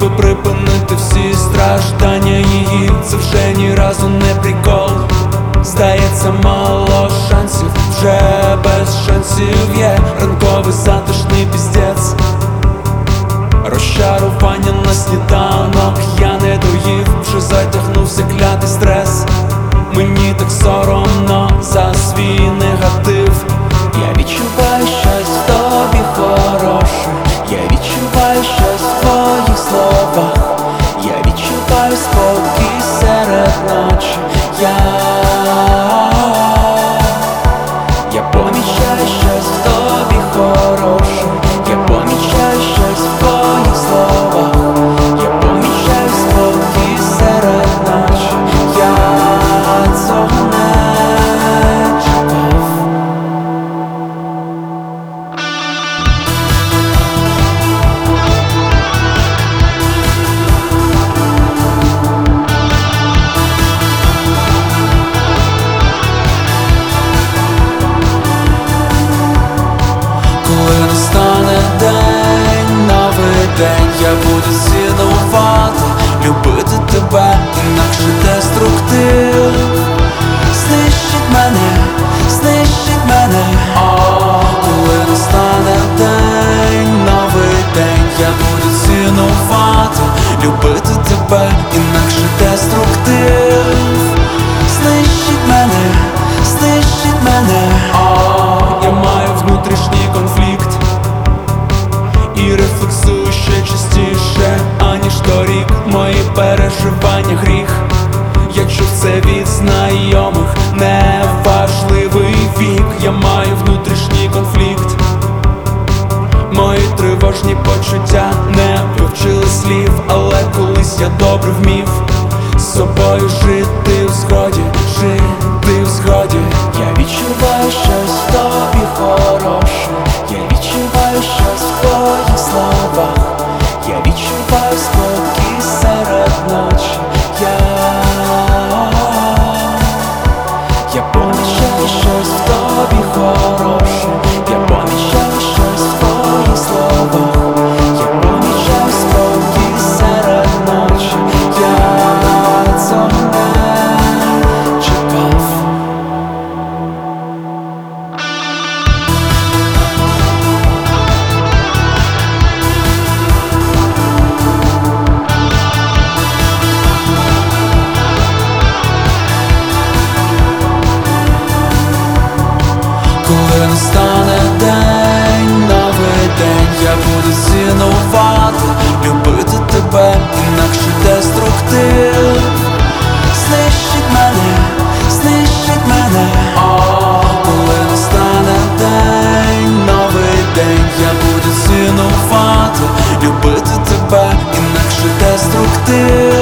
би припинити всі страждання її. Це вже ні разу не прикол. Здається, мало шансів, вже без шансів є. Ранковий затишний піздець, розчарування на сніданок. Я не доїв, вже затягнувся клятий стрес. Мені так соромно за свій негатив. Я відчуваю щось в тобі хороше, я відчуваю щось в твоїх словах, я відчуваю спокій серед ночі. Я помічаю щось в тобі хороше, я помічаю щось в твоїх словах, я помічаю спокій серед ночі. Я цього не чекав. Коли настане день, новий день, я буду цінувати, любити тебе, інакше деструктив знищить мене, знищить мене. Коли настане день, новий день, я буду цінувати, любити тебе, інакше деструктив знищить мене, знищить мене. Я маю внутрішній конфлікт і рефлексую ще частіше, аніж торік. Мої переживання гріх. Я чув це від знайомих, неважливий вік. Я маю внутрішній конфлікт. Мої тривожні почуття не вивчили слів, але колись я добре вмів з собою жити в згоді, жити в згоді. Я відчуваю щось в тобі хороше, я відчуваю щось в твоїх словах, я відчуваю спокій серед ночі. Я помічаю щось в тобі хороше, я помічаю щось в твоїх словах, я помічаю спокій серед ночі. Я цього не чекав. Коли настане день, новий день, я буду цінувати, любити тебе, інакше деструктив знищить мене, знищить мене. Коли настане день, новий день, я буду цінувати, любити тебе, інакше деструктив